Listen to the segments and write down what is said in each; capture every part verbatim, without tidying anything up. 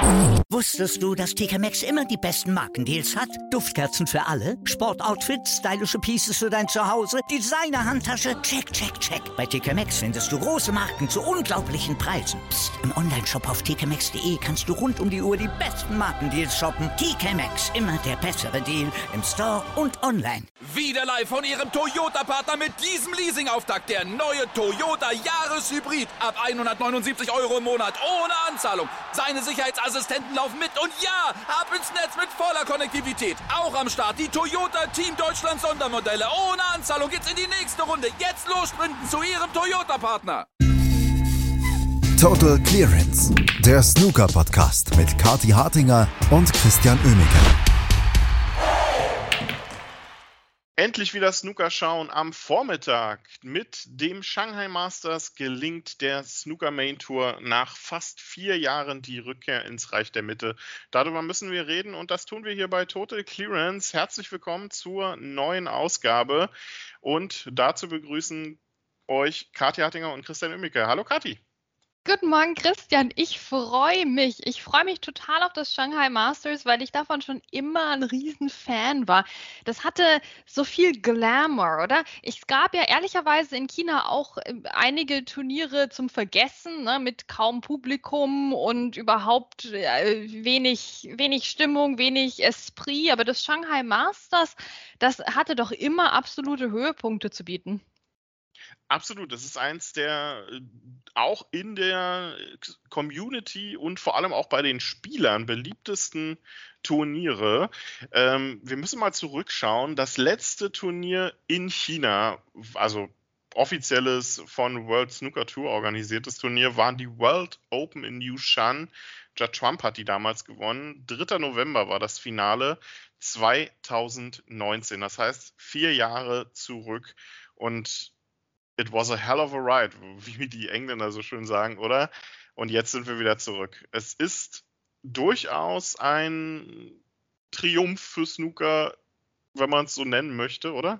Wusstest du, dass T K Maxx immer die besten Markendeals hat? Duftkerzen für alle, Sportoutfits, stylische Pieces für dein Zuhause, Designer-Handtasche, check, check, check. Bei T K Maxx findest du große Marken zu unglaublichen Preisen. Psst. Im Onlineshop auf t k maxx punkt d e kannst du rund um die Uhr die besten Markendeals shoppen. T K Maxx, immer der bessere Deal im Store und online. Wieder live von Ihrem Toyota-Partner mit diesem Leasing-Auftakt. Der neue Toyota Jahreshybrid. Ab hundertneunundsiebzig Euro im Monat. Ohne Anzahlung. Seine Sicherheitsassistenten laufen mit. Und ja, ab ins Netz mit voller Konnektivität. Auch am Start die Toyota Team Deutschland Sondermodelle. Ohne Anzahlung geht's in die nächste Runde. Jetzt los sprinten zu Ihrem Toyota-Partner. Total Clearance. Der Snooker-Podcast mit Kathi Hartinger und Christian Oemeke. Endlich wieder Snooker schauen am Vormittag. Mit dem Shanghai Masters gelingt der Snooker Main Tour nach fast vier Jahren die Rückkehr ins Reich der Mitte. Darüber müssen wir reden und das tun wir hier bei Total Clearance. Herzlich willkommen zur neuen Ausgabe und dazu begrüßen euch Kathi Hartinger und Christian Oemeke. Hallo Kathi. Guten Morgen, Christian. Ich freue mich. Ich freue mich total auf das Shanghai Masters, weil ich davon schon immer ein Riesenfan war. Das hatte so viel Glamour, oder? Es gab ja ehrlicherweise in China auch einige Turniere zum Vergessen, ne, mit kaum Publikum und überhaupt äh, wenig, wenig Stimmung, wenig Esprit. Aber das Shanghai Masters, das hatte doch immer absolute Höhepunkte zu bieten. Absolut, das ist eins der auch in der Community und vor allem auch bei den Spielern beliebtesten Turniere. Ähm, wir müssen mal zurückschauen. Das letzte Turnier in China, also offizielles von World Snooker Tour organisiertes Turnier, waren die World Open in Yushan. Judd Trump hat die damals gewonnen. dritter November war das Finale zweitausendneunzehn. Das heißt, vier Jahre zurück und it was a hell of a ride, wie die Engländer so schön sagen, oder? Und jetzt sind wir wieder zurück. Es ist durchaus ein Triumph für Snooker, wenn man es so nennen möchte, oder?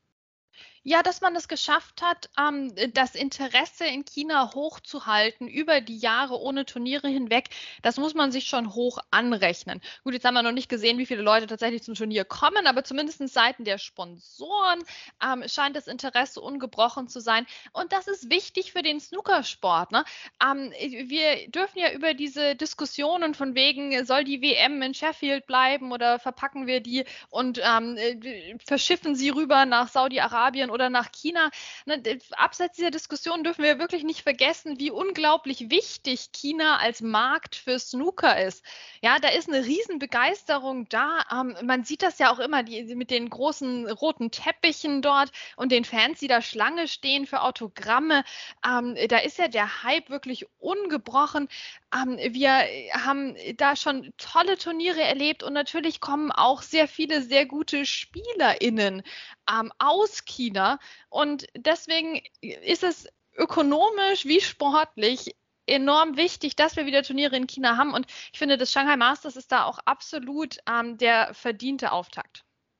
Ja, dass man es geschafft hat, ähm, das Interesse in China hochzuhalten über die Jahre ohne Turniere hinweg, das muss man sich schon hoch anrechnen. Gut, jetzt haben wir noch nicht gesehen, wie viele Leute tatsächlich zum Turnier kommen, aber zumindest seitens der Sponsoren ähm, scheint das Interesse ungebrochen zu sein. Und das ist wichtig für den Snookersport. Ne? Ähm, wir dürfen ja über diese Diskussionen von wegen, soll die W M in Sheffield bleiben oder verpacken wir die und ähm, verschiffen sie rüber nach Saudi-Arabien oder nach China. Abseits dieser Diskussion dürfen wir wirklich nicht vergessen, wie unglaublich wichtig China als Markt für Snooker ist. Ja, da ist eine Riesenbegeisterung da. Ähm, man sieht das ja auch immer die, mit den großen roten Teppichen dort und den Fans, die da Schlange stehen für Autogramme. Ähm, da ist ja der Hype wirklich ungebrochen. Ähm, wir haben da schon tolle Turniere erlebt und natürlich kommen auch sehr viele sehr gute SpielerInnen ähm, aus China. Und deswegen ist es ökonomisch wie sportlich enorm wichtig, dass wir wieder Turniere in China haben. Und ich finde, das Shanghai Masters ist da auch absolut ähm, der verdiente Auftakt.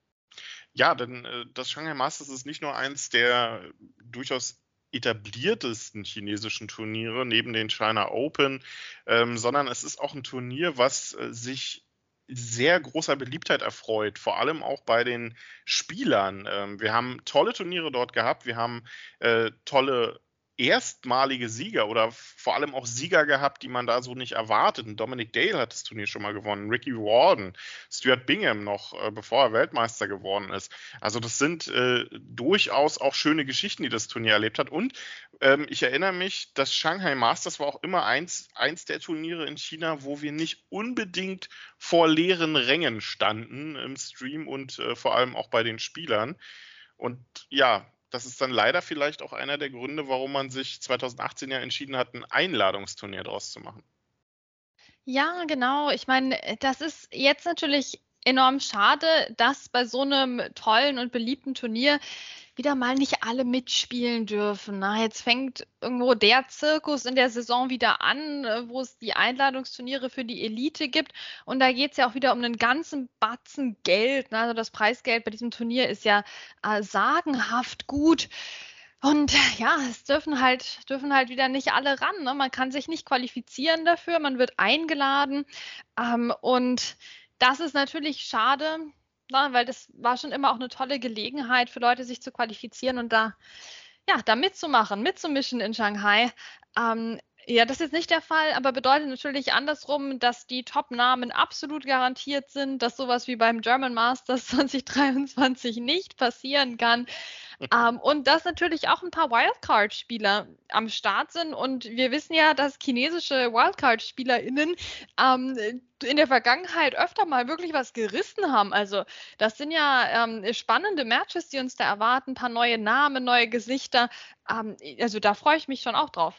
Ja, denn äh, das Shanghai Masters ist nicht nur eins der durchaus etabliertesten chinesischen Turniere neben den China Open, ähm, sondern es ist auch ein Turnier, was äh, sich sehr großer Beliebtheit erfreut, vor allem auch bei den Spielern. Ähm, wir haben tolle Turniere dort gehabt, wir haben äh, tolle erstmalige Sieger oder vor allem auch Sieger gehabt, die man da so nicht erwartet. Und Dominic Dale hat das Turnier schon mal gewonnen, Ricky Warden, Stuart Bingham noch, äh, bevor er Weltmeister geworden ist. Also das sind äh, durchaus auch schöne Geschichten, die das Turnier erlebt hat. Und ähm, ich erinnere mich, das Shanghai Masters war auch immer eins, eins der Turniere in China, wo wir nicht unbedingt vor leeren Rängen standen im Stream und äh, vor allem auch bei den Spielern. Und ja, das ist dann leider vielleicht auch einer der Gründe, warum man sich zweitausendachtzehn ja entschieden hat, ein Einladungsturnier draus zu machen. Ja, genau. Ich meine, das ist jetzt natürlich enorm schade, dass bei so einem tollen und beliebten Turnier wieder mal nicht alle mitspielen dürfen. Na, jetzt fängt irgendwo der Zirkus in der Saison wieder an, wo es die Einladungsturniere für die Elite gibt. Und da geht es ja auch wieder um einen ganzen Batzen Geld. Also das Preisgeld bei diesem Turnier ist ja äh, sagenhaft gut. Und ja, es dürfen halt, dürfen halt wieder nicht alle ran. Ne? Man kann sich nicht qualifizieren dafür, man wird eingeladen. Ähm, und das ist natürlich schade, ne? Weil das war schon immer auch eine tolle Gelegenheit für Leute, sich zu qualifizieren und da, ja, da mitzumachen, mitzumischen in Shanghai. Ähm, ja, das ist jetzt nicht der Fall, aber bedeutet natürlich andersrum, dass die Top-Namen absolut garantiert sind, dass sowas wie beim German Masters zwanzig dreiundzwanzig nicht passieren kann. Ähm, und dass natürlich auch ein paar Wildcard-Spieler am Start sind. Und wir wissen ja, dass chinesische Wildcard-SpielerInnen ähm, in der Vergangenheit öfter mal wirklich was gerissen haben. Also das sind ja ähm, spannende Matches, die uns da erwarten, ein paar neue Namen, neue Gesichter. Ähm, also da freue ich mich schon auch drauf.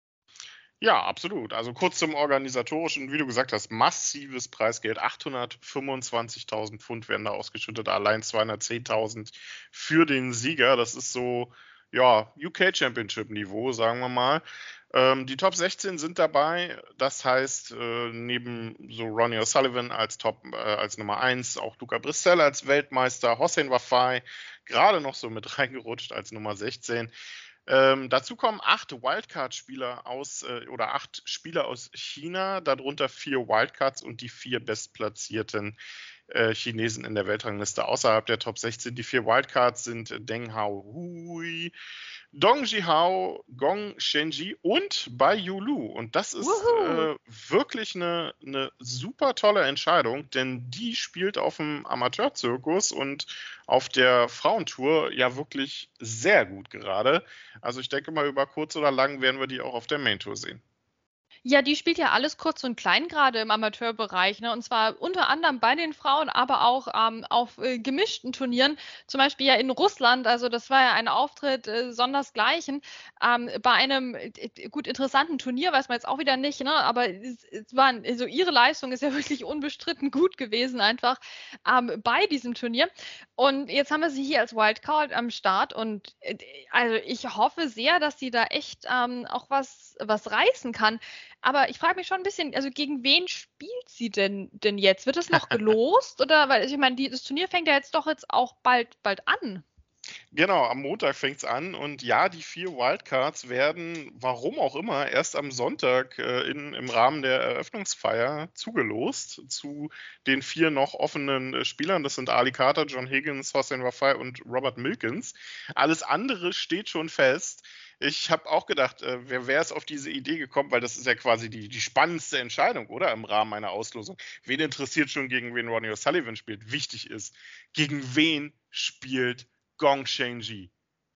Ja, absolut. Also kurz zum Organisatorischen, wie du gesagt hast, massives Preisgeld, achthundertfünfundzwanzigtausend Pfund werden da ausgeschüttet, allein zweihundertzehntausend für den Sieger. Das ist so, ja, U K Championship Niveau, sagen wir mal. Ähm, die Top sechzehn sind dabei, das heißt, äh, neben so Ronnie O'Sullivan als Top, äh, als Nummer eins, auch Luca Brissell als Weltmeister, Hossein Wafai gerade noch so mit reingerutscht als Nummer sechzehn. Ähm, dazu kommen acht Wildcard-Spieler aus äh, oder acht Spieler aus China, darunter vier Wildcards und die vier bestplatzierten äh, Chinesen in der Weltrangliste außerhalb der Top sechzehn. Die vier Wildcards sind Deng Haohui, Dong Jihao, Gong Shenji und Bai Yulu. Und das ist äh, wirklich eine, eine super tolle Entscheidung, denn die spielt auf dem Amateurzirkus und auf der Frauentour ja wirklich sehr gut gerade. Also ich denke mal, über kurz oder lang werden wir die auch auf der Main-Tour sehen. Ja, die spielt ja alles kurz und klein gerade im Amateurbereich, ne? Und zwar unter anderem bei den Frauen, aber auch ähm, auf äh, gemischten Turnieren, zum Beispiel ja in Russland. Also das war ja ein Auftritt äh, sondersgleichen ähm, bei einem äh, gut interessanten Turnier, weiß man jetzt auch wieder nicht, ne? Aber es, es war, also ihre Leistung ist ja wirklich unbestritten gut gewesen einfach ähm, bei diesem Turnier. Und jetzt haben wir sie hier als Wildcard am Start und äh, also ich hoffe sehr, dass sie da echt ähm, auch was was reißen kann. Aber ich frage mich schon ein bisschen, also gegen wen spielt sie denn denn jetzt? Wird es noch gelost oder weil ich meine, die, das Turnier fängt ja jetzt doch jetzt auch bald bald an. Genau, am Montag fängt es an und ja, die vier Wildcards werden, warum auch immer, erst am Sonntag äh, in, im Rahmen der Eröffnungsfeier zugelost zu den vier noch offenen äh, Spielern. Das sind Ali Carter, John Higgins, Hossein Wafai und Robert Milkins. Alles andere steht schon fest. Ich habe auch gedacht, äh, wer wäre es auf diese Idee gekommen, weil das ist ja quasi die, die spannendste Entscheidung, oder? Im Rahmen einer Auslosung. Wen interessiert schon, gegen wen Ronnie O'Sullivan spielt? Wichtig ist, gegen wen spielt Gong Shenji?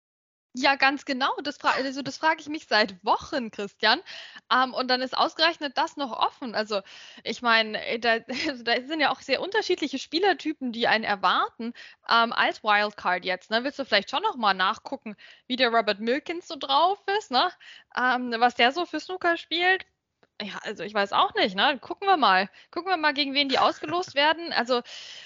Ja, ganz genau. Das, fra also das frage ich mich seit Wochen, Christian. Ähm, und dann ist ausgerechnet das noch offen. Also ich meine, äh, da, also da sind ja auch sehr unterschiedliche Spielertypen, die einen erwarten ähm, als Wildcard jetzt. Ne? Willst du vielleicht schon noch mal nachgucken, wie der Robert Milkins so drauf ist, ne? Ähm, was der so für Snooker spielt? Ja, also ich weiß auch nicht. Ne? Gucken wir mal. Gucken wir mal, gegen wen die ausgelost werden. Also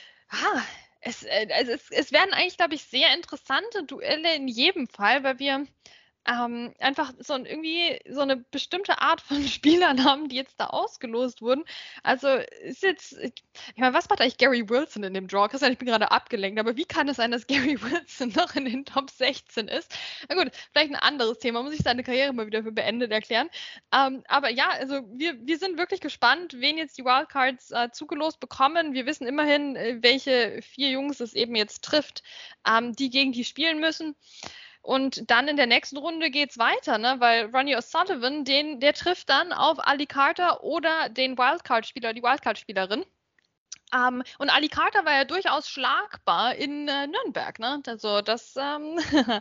ah, es, äh, also es, es werden eigentlich, glaube ich, sehr interessante Duelle in jedem Fall, weil wir ähm, einfach so ein, irgendwie so eine bestimmte Art von Spielern haben, die jetzt da ausgelost wurden. Also ist jetzt, ich meine, was macht eigentlich Gary Wilson in dem Draw? Christian, ich bin gerade abgelenkt, aber wie kann es sein, dass Gary Wilson noch in den Top sechzehn ist? Na gut, vielleicht ein anderes Thema, muss ich seine Karriere mal wieder für beendet erklären. Ähm, aber ja, also wir, wir sind wirklich gespannt, wen jetzt die Wildcards äh, zugelost bekommen. Wir wissen immerhin, äh, welche vier Jungs es eben jetzt trifft, ähm, die gegen die spielen müssen. Und dann in der nächsten Runde geht's weiter, ne? Weil Ronnie O'Sullivan, den, der trifft dann auf Ali Carter oder den Wildcard-Spieler, die Wildcard-Spielerin. Ähm, und Ali Carter war ja durchaus schlagbar in äh, Nürnberg, ne? Also das ähm,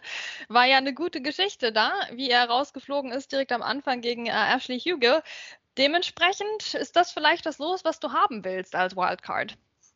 war ja eine gute Geschichte da, wie er rausgeflogen ist direkt am Anfang gegen äh, Ashley Hugo. Dementsprechend ist das vielleicht das Los, was du haben willst als Wildcard.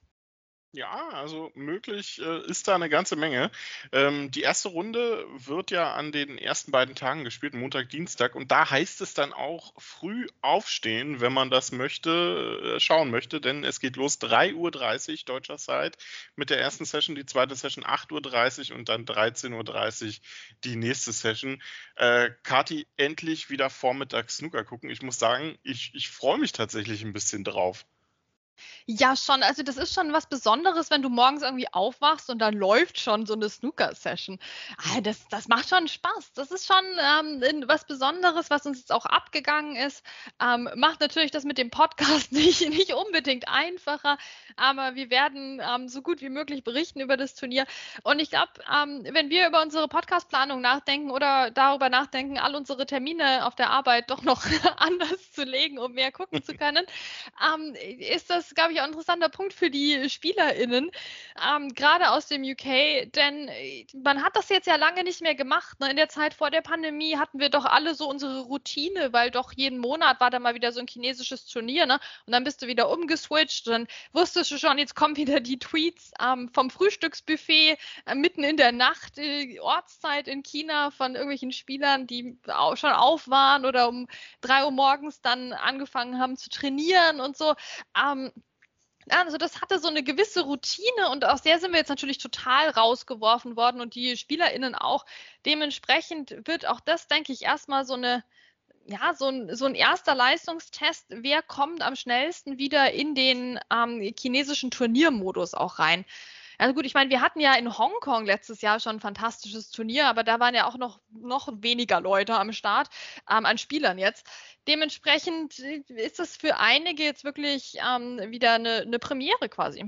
Ja, also möglich äh, ist da eine ganze Menge. Ähm, die erste Runde wird ja an den ersten beiden Tagen gespielt, Montag, Dienstag. Und da heißt es dann auch früh aufstehen, wenn man das möchte, äh, schauen möchte. Denn es geht los drei Uhr dreißig deutscher Zeit mit der ersten Session, die zweite Session acht Uhr dreißig und dann dreizehn Uhr dreißig die nächste Session. Äh, Kati, endlich wieder vormittags Snooker gucken. Ich muss sagen, ich, ich freue mich tatsächlich ein bisschen drauf. Ja, schon. Also das ist schon was Besonderes, wenn du morgens irgendwie aufwachst und dann läuft schon so eine Snooker-Session. Ah, das, das macht schon Spaß. Das ist schon ähm, in- was Besonderes, was uns jetzt auch abgegangen ist. Ähm, macht natürlich das mit dem Podcast nicht, nicht unbedingt einfacher, aber wir werden ähm, so gut wie möglich berichten über das Turnier. Und ich glaube, ähm, wenn wir über unsere Podcast-Planung nachdenken oder darüber nachdenken, all unsere Termine auf der Arbeit doch noch anders zu legen, um mehr gucken zu können, ähm, ist das, glaube ich, auch ein interessanter Punkt für die SpielerInnen, ähm, gerade aus dem U K, denn äh, man hat das jetzt ja lange nicht mehr gemacht. Ne? In der Zeit vor der Pandemie hatten wir doch alle so unsere Routine, weil doch jeden Monat war da mal wieder so ein chinesisches Turnier, ne? Und dann bist du wieder umgeswitcht, dann wusstest du schon, jetzt kommen wieder die Tweets ähm, vom Frühstücksbuffet äh, mitten in der Nacht, äh, Ortszeit in China von irgendwelchen Spielern, die auch schon auf waren oder um drei Uhr morgens dann angefangen haben zu trainieren und so. Ähm, also das hatte so eine gewisse Routine und aus der sind wir jetzt natürlich total rausgeworfen worden und die SpielerInnen auch. Dementsprechend wird auch das, denke ich, erstmal so eine, ja, so ein, so ein erster Leistungstest, wer kommt am schnellsten wieder in den ähm, chinesischen Turniermodus auch rein. Also gut, ich meine, wir hatten ja in Hongkong letztes Jahr schon ein fantastisches Turnier, aber da waren ja auch noch, noch weniger Leute am Start, ähm, an Spielern jetzt. Dementsprechend ist das für einige jetzt wirklich ähm, wieder eine, eine Premiere quasi.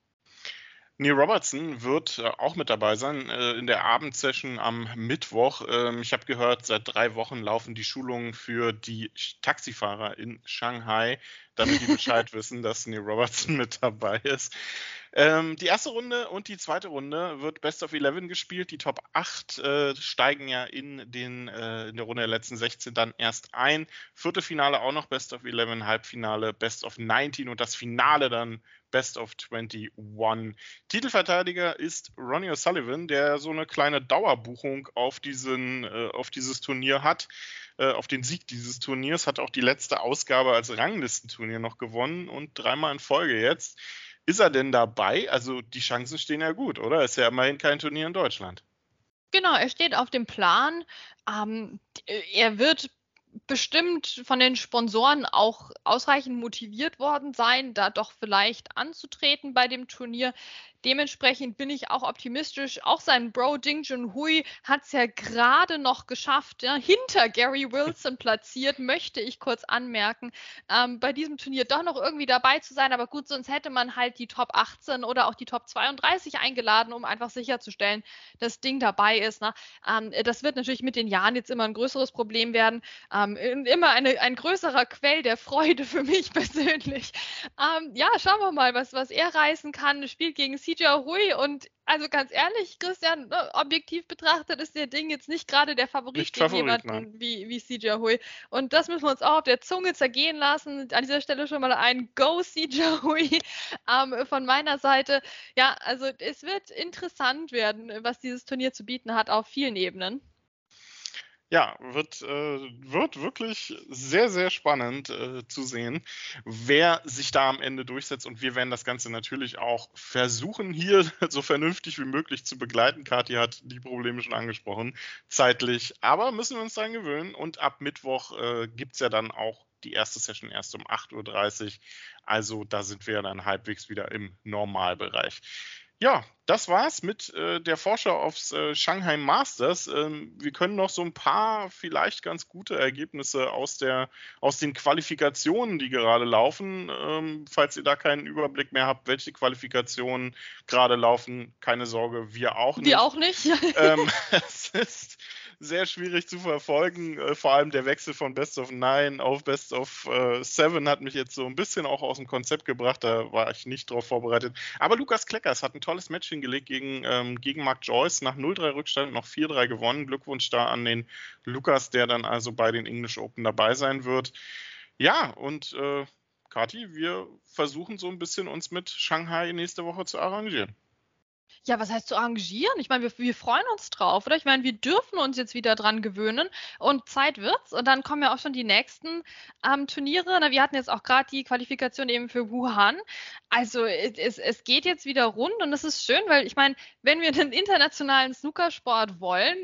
Neil Robertson wird äh, auch mit dabei sein äh, in der Abendsession am Mittwoch. Ähm, ich habe gehört, seit drei Wochen laufen die Schulungen für die Taxifahrer in Shanghai, damit die Bescheid wissen, dass Neil Robertson mit dabei ist. Ähm, die erste Runde und die zweite Runde wird Best of elf gespielt. Die Top acht äh, steigen ja in, den, äh, in der Runde der letzten sechzehn dann erst ein. Viertelfinale auch noch Best of elf, Halbfinale Best of neunzehn und das Finale dann Best of einundzwanzig. Titelverteidiger ist Ronnie O'Sullivan, der so eine kleine Dauerbuchung auf, diesen, äh, auf dieses Turnier hat, äh, auf den Sieg dieses Turniers, hat auch die letzte Ausgabe als Ranglistenturnier noch gewonnen und dreimal in Folge jetzt. Ist er denn dabei? Also die Chancen stehen ja gut, oder? Ist ja immerhin kein Turnier in Deutschland. Genau, er steht auf dem Plan. Ähm, er wird bestimmt von den Sponsoren auch ausreichend motiviert worden sein, da doch vielleicht anzutreten bei dem Turnier. Dementsprechend bin ich auch optimistisch. Auch sein Bro Ding Junhui hat es ja gerade noch geschafft, ja, hinter Gary Wilson platziert, möchte ich kurz anmerken, ähm, bei diesem Turnier doch noch irgendwie dabei zu sein. Aber gut, sonst hätte man halt die Top achtzehn oder auch die Top zweiunddreißig eingeladen, um einfach sicherzustellen, dass Ding dabei ist. Ne? Ähm, das wird natürlich mit den Jahren jetzt immer ein größeres Problem werden. Ähm, immer eine, ein größerer Quell der Freude für mich persönlich. Ähm, ja, schauen wir mal, was, was er reißen kann. Spielt gegen C J Hui und also ganz ehrlich, Christian, ne, objektiv betrachtet ist der Ding jetzt nicht gerade der Favorit Nicht gegen Favorit, jemanden nein. wie, wie C J Hui. Und das müssen wir uns auch auf der Zunge zergehen lassen. An dieser Stelle schon mal ein Go C J Hui ähm, von meiner Seite. Ja, also es wird interessant werden, was dieses Turnier zu bieten hat auf vielen Ebenen. Ja, wird, äh, wird wirklich sehr, sehr spannend äh, zu sehen, wer sich da am Ende durchsetzt. Und wir werden das Ganze natürlich auch versuchen, hier so vernünftig wie möglich zu begleiten. Kathi hat die Probleme schon angesprochen, zeitlich. Aber müssen wir uns daran gewöhnen. Und ab Mittwoch äh, gibt es ja dann auch die erste Session erst um acht Uhr dreißig. Also da sind wir dann halbwegs wieder im Normalbereich. Ja, das war's mit äh, der Vorschau aufs äh, Shanghai Masters. Ähm, wir können noch so ein paar vielleicht ganz gute Ergebnisse aus, der, aus den Qualifikationen, die gerade laufen. Ähm, falls ihr da keinen Überblick mehr habt, welche Qualifikationen gerade laufen, keine Sorge, wir auch nicht. Wir auch nicht. ähm, es ist sehr schwierig zu verfolgen. Äh, vor allem der Wechsel von Best of Nine auf Best of äh, Seven hat mich jetzt so ein bisschen auch aus dem Konzept gebracht. Da war ich nicht drauf vorbereitet. Aber Lukas Kleckers hat ein tolles Match hingelegt gegen, ähm, gegen Mark Joyce. Nach null drei Rückstand noch vier drei gewonnen. Glückwunsch da an den Lukas, der dann also bei den English Open dabei sein wird. Ja, und äh, Kathi, wir versuchen so ein bisschen uns mit Shanghai nächste Woche zu arrangieren. Ja, was heißt zu arrangieren? Ich meine, wir, wir freuen uns drauf, oder? Ich meine, wir dürfen uns jetzt wieder dran gewöhnen und Zeit wird's. Und dann kommen ja auch schon die nächsten ähm, Turniere. Na, wir hatten jetzt auch gerade die Qualifikation eben für Wuhan. Also es, es geht jetzt wieder rund und das ist schön, weil ich meine, wenn wir einen internationalen Snookersport wollen,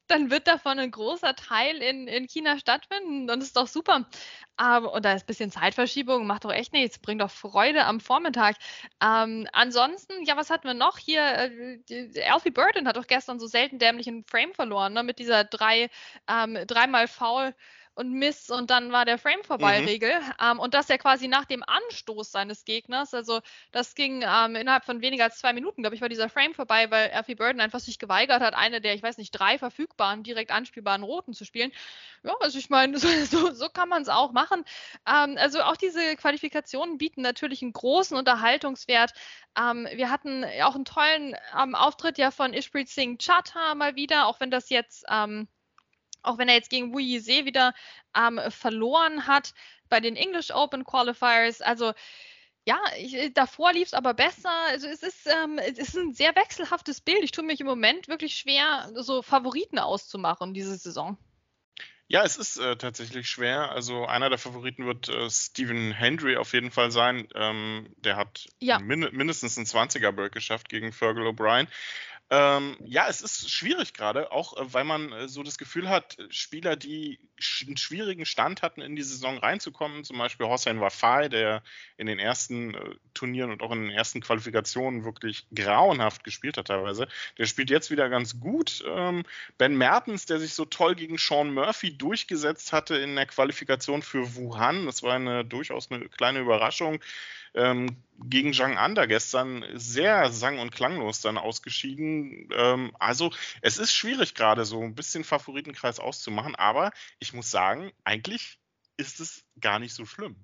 dann wird davon ein großer Teil in, in China stattfinden und das ist doch super. Ähm, und da ist ein bisschen Zeitverschiebung, macht doch echt nichts, bringt doch Freude am Vormittag. Ähm, ansonsten, ja, was hatten wir noch hier? Äh, die, Alfie Burden hat doch gestern so selten dämlichen Frame verloren, ne? Mit dieser drei, ähm, dreimal Foul und Miss und dann war der Frame vorbei Mhm. Regel. Ähm, und das ja quasi nach dem Anstoß seines Gegners. Also das ging ähm, innerhalb von weniger als zwei Minuten, glaube ich, war dieser Frame vorbei, weil Alfie Burden einfach sich geweigert hat, eine der, ich weiß nicht, drei verfügbaren, direkt anspielbaren Roten zu spielen. Ja, also ich meine, so, so, so kann man es auch machen. Ähm, also auch diese Qualifikationen bieten natürlich einen großen Unterhaltungswert. Ähm, wir hatten auch einen tollen ähm, Auftritt ja von Ishpreet Singh Chattha mal wieder, auch wenn das jetzt... Ähm, Auch wenn er jetzt gegen Wu Yizhe wieder ähm, verloren hat bei den English Open Qualifiers. Also ja, ich, davor lief es aber besser. Also es ist, ähm, es ist ein sehr wechselhaftes Bild. Ich tue mich im Moment wirklich schwer, so Favoriten auszumachen diese Saison. Ja, es ist äh, tatsächlich schwer. Also einer der Favoriten wird äh, Stephen Hendry auf jeden Fall sein. Ähm, der hat Ja. min mindestens einen zwanziger-Break geschafft gegen Fergal O'Brien. Ähm, ja, es ist schwierig gerade, auch äh, weil man äh, so das Gefühl hat, Spieler, die sch einen schwierigen Stand hatten, in die Saison reinzukommen, zum Beispiel Hossein Wafai, der in den ersten äh, Turnieren und auch in den ersten Qualifikationen wirklich grauenhaft gespielt hat teilweise, der spielt jetzt wieder ganz gut. Ähm, Ben Mertens, der sich so toll gegen Sean Murphy durchgesetzt hatte in der Qualifikation für Wuhan, das war eine durchaus eine kleine Überraschung. Ähm, gegen Zhang Anda gestern sehr sang- und klanglos dann ausgeschieden. Ähm, also es ist schwierig gerade so ein bisschen Favoritenkreis auszumachen, aber ich muss sagen, eigentlich ist es gar nicht so schlimm.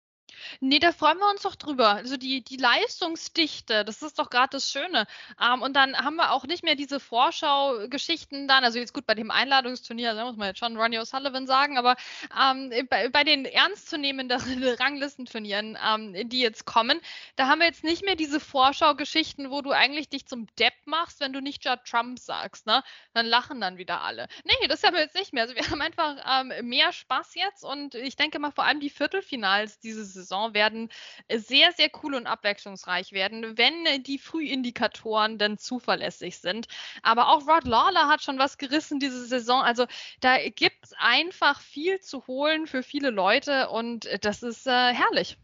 Nee, da freuen wir uns doch drüber. Also die, die Leistungsdichte, das ist doch gerade das Schöne. Ähm, und dann haben wir auch nicht mehr diese Vorschau-Geschichten dann, also jetzt gut, bei dem Einladungsturnier, da muss man jetzt schon Ronnie O'Sullivan sagen, aber ähm, bei, bei den ernstzunehmenden Ranglistenturnieren, ähm, die jetzt kommen, da haben wir jetzt nicht mehr diese Vorschau-Geschichten, wo du eigentlich dich zum Depp machst, wenn du nicht Judd Trump sagst, ne? Dann lachen dann wieder alle. Nee, das haben wir jetzt nicht mehr. Also wir haben einfach ähm, mehr Spaß jetzt und ich denke mal vor allem die Viertelfinals dieses Saison werden sehr, sehr cool und abwechslungsreich werden, wenn die Frühindikatoren denn zuverlässig sind. Aber auch Rod Lawler hat schon was gerissen diese Saison. Also da gibt es einfach viel zu holen für viele Leute und das ist äh, herrlich.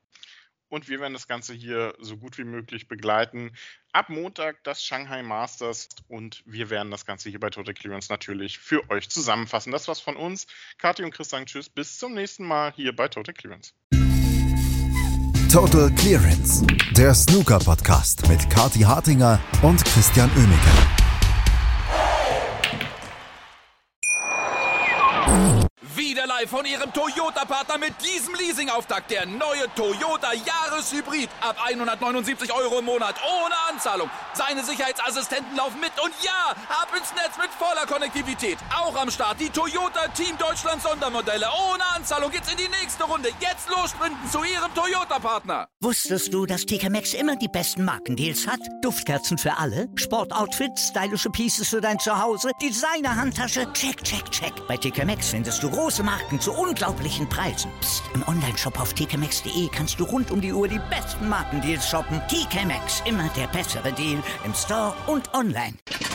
Und wir werden das Ganze hier so gut wie möglich begleiten. Ab Montag das Shanghai Masters und wir werden das Ganze hier bei Total Clearance natürlich für euch zusammenfassen. Das war's von uns. Kathi und Chris sagen tschüss. Bis zum nächsten Mal hier bei Total Clearance. Total Clearance, der Snooker-Podcast mit Kathi Hartinger und Christian Oemeke. Wieder live von Ihrem Toyota-Partner mit diesem Leasing-Auftakt. Der neue Toyota Jahreshybrid. Ab hundertneunundsiebzig Euro im Monat. Ohne Anzahlung. Seine Sicherheitsassistenten laufen mit. Und ja, ab ins Netz mit voller Konnektivität. Auch am Start die Toyota Team Deutschland Sondermodelle. Ohne Anzahlung geht's in die nächste Runde. Jetzt los sprinten zu Ihrem Toyota-Partner. Wusstest du, dass T K Maxx immer die besten Markendeals hat? Duftkerzen für alle, Sportoutfits, stylische Pieces für dein Zuhause, Designer-Handtasche, check, check, check. Bei T K Maxx findest du große Marken zu unglaublichen Preisen. Psst. Im Onlineshop auf t k maxx punkt de kannst du rund um die Uhr die besten Markendeals shoppen. T K Maxx, immer der bessere Deal im Store und online.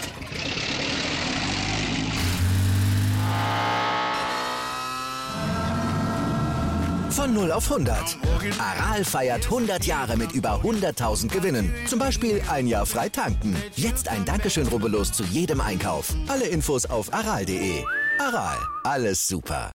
Von null auf hundert. Aral feiert hundert Jahre mit über hunderttausend Gewinnen. Zum Beispiel ein Jahr frei tanken. Jetzt ein Dankeschön, rubbellos zu jedem Einkauf. Alle Infos auf aral punkt de. Aral, alles super.